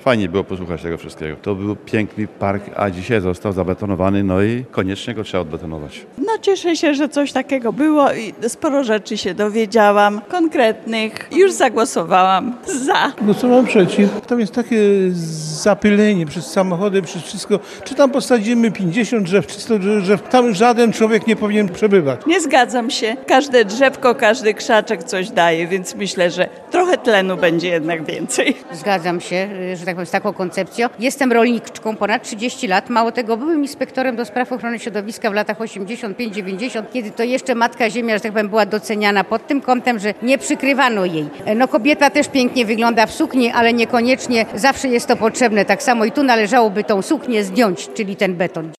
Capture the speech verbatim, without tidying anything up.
Fajnie było posłuchać tego wszystkiego. To był piękny park, a dzisiaj został zabetonowany, no i koniecznie go trzeba odbetonować. No cieszę się, że coś takiego było i sporo rzeczy się dowiedziałam, konkretnych. Już zagłosowałam za. Głosowałem przeciw. Tam jest takie zapylenie przez samochody, przez wszystko. Czy tam posadzimy pięćdziesiąt drzew, czy sto drzew, tam żaden człowiek nie powinien przebywać. Nie zgadzam się. Każde drzewko, każdy krzaczek coś daje, więc myślę, że trochę tlenu będzie jednak więcej. Zgadzam się, że tak powiem, z taką koncepcją. Jestem rolniczką ponad trzydzieści lat. Mało tego, byłem inspektorem do spraw ochrony środowiska w latach osiemdziesiąt pięć dziewięćdziesiąt, kiedy to jeszcze Matka Ziemia, że tak powiem, była doceniana pod tym kątem, że nie przykrywano jej. No kobieta też pięknie wygląda w sukni, ale niekoniecznie zawsze jest to potrzebne. Tak samo i tu należałoby tą suknię zdjąć, czyli ten beton.